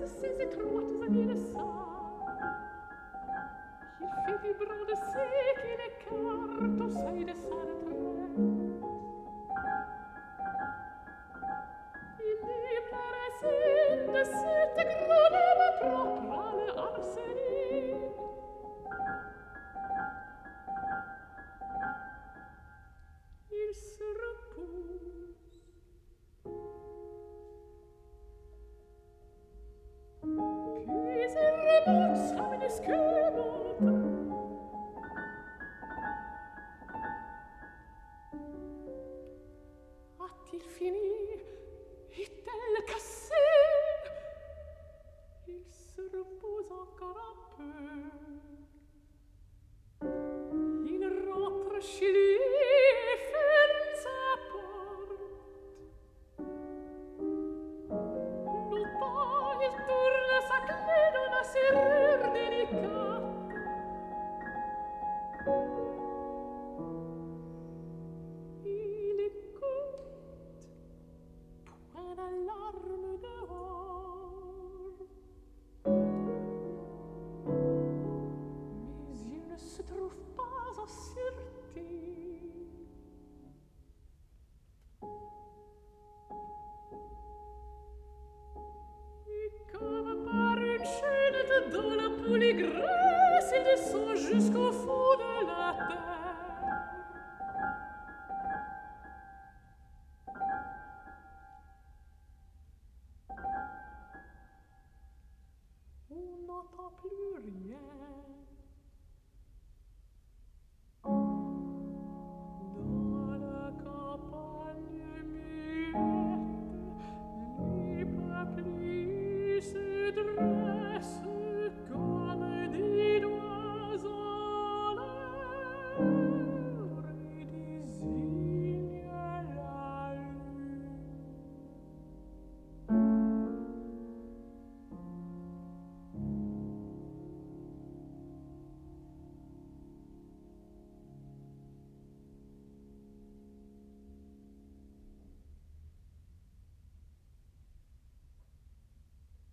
ces étroites années de sang. Il fait vibrant de ses qu'il écarte au seuil de sa retraite. Il livre la racine de cette grenouille propre à l'arsenic. Il se repose. Puis il remonte sa minuscule botte. A-t-il fini? Est-elle cassée? Il se repose encore un peu. Il rentre chez lui.